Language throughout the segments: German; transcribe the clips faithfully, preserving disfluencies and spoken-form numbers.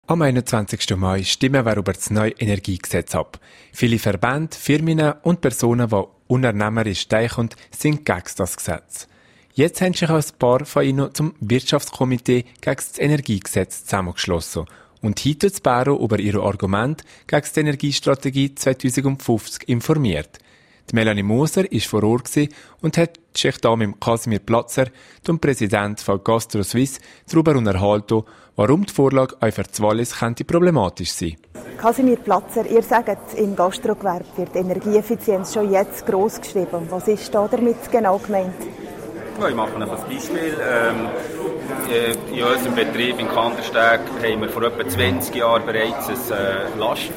Am einundzwanzigsten Mai stimmen wir über das neue Energiegesetz ab. Viele Verbände, Firmen und Personen, die unternehmerisch denken, sind gegen das Gesetz. Jetzt haben sich auch ein paar von ihnen zum Wirtschaftskomitee gegen das Energiegesetz zusammengeschlossen und heute das Büro über ihre Argumente gegen die Energiestrategie zweitausendfünfzig informiert. Die Melanie Moser war vor Ort und hat sich da mit Casimir Platzer, dem Präsident von Gastro Suisse, darüber unterhalten, warum die Vorlage auch für das Wallis könnte problematisch sein. Casimir Platzer, ihr sagt, im Gastrogewerbe wird Energieeffizienz schon jetzt gross geschrieben. Was ist da damit genau gemeint? Ja, ich mache ein Beispiel. Ähm, in unserem Betrieb in Kandersteg haben wir vor etwa zwanzig Jahren bereits ein äh,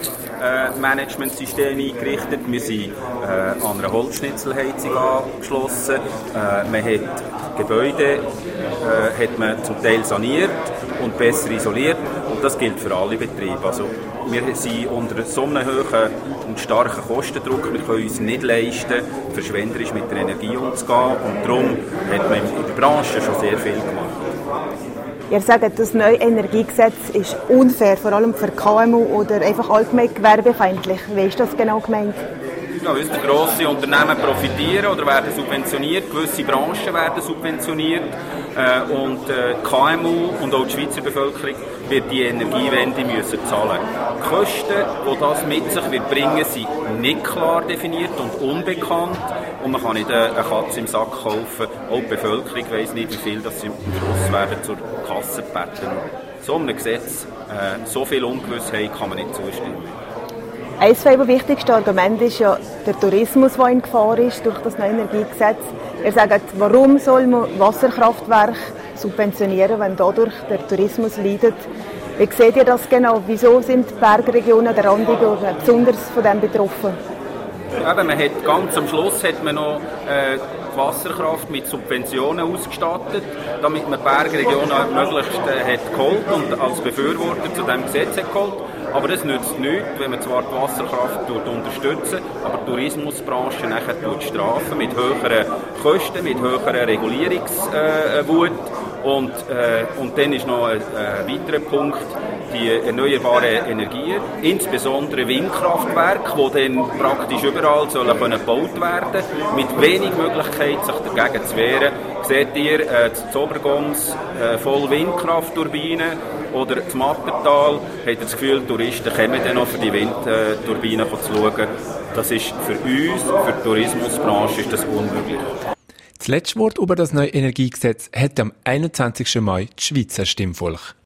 Lastmanagementsystem äh, eingerichtet. Wir sind äh, an einer Holzschnitzelheizung angeschlossen. Äh, man hat Gebäude äh, hat man zum Teil saniert und besser isoliert. Und das gilt für alle Betriebe. Also, wir sind unter so einem hohen und starken Kostendruck. Wir können uns nicht leisten, verschwenderisch mit der Energie umzugehen. Und darum hat man in der Branche schon sehr viel gemacht. Ihr sagt, das neue Energiegesetz ist unfair, vor allem für K M U oder einfach allgemein gewerbefeindlich. Wie ist das genau gemeint? Ja, unsere grosse Unternehmen profitieren oder werden subventioniert, gewisse Branchen werden subventioniert äh, und äh, K M U und auch die Schweizer Bevölkerung wird die Energiewende müssen zahlen. Die Kosten, die das mit sich wird bringen, sind nicht klar definiert und unbekannt und man kann nicht eine Katze im Sack kaufen. Auch die Bevölkerung weiss nicht, wie viel das sie am Schluss werden zur Kasse betten. So einem Gesetz, äh, so viel Ungewissheit kann man nicht zustimmen. Eines der wichtigsten Argumente ist ja der Tourismus, der in Gefahr ist durch das neue Energiegesetz. Ihr sagt, warum soll man Wasserkraftwerke subventionieren, wenn dadurch der Tourismus leidet? Wie seht ihr das genau? Wieso sind die Bergregionen der Randregionen besonders von dem betroffen? Ja, man hat, ganz am Schluss hat man noch äh, die Wasserkraft mit Subventionen ausgestattet, damit man die Bergregionen möglichst äh, hat geholt und als Befürworter zu diesem Gesetz hat geholt. Aber es nützt nichts, wenn man zwar die Wasserkraft unterstützt, aber die Tourismusbranche nachher strafen mit höheren Kosten, mit höheren Regulierungswut. Äh, und, äh, und dann ist noch ein, ein weiterer Punkt, die erneuerbaren Energien, insbesondere Windkraftwerke, die dann praktisch überall sollen können gebaut werden, mit wenig Möglichkeit, sich dagegen zu wehren. Seht ihr, äh, das Obergons äh, voll Windkraftturbinen oder das Mattertal, habt ihr das Gefühl, Touristen kommen dann noch für die Windturbinen zu schauen. Das ist für uns, für die Tourismusbranche, ist das unmöglich. Das letzte Wort über das neue Energiegesetz hat am einundzwanzigsten Mai das Schweizer Stimmvolk.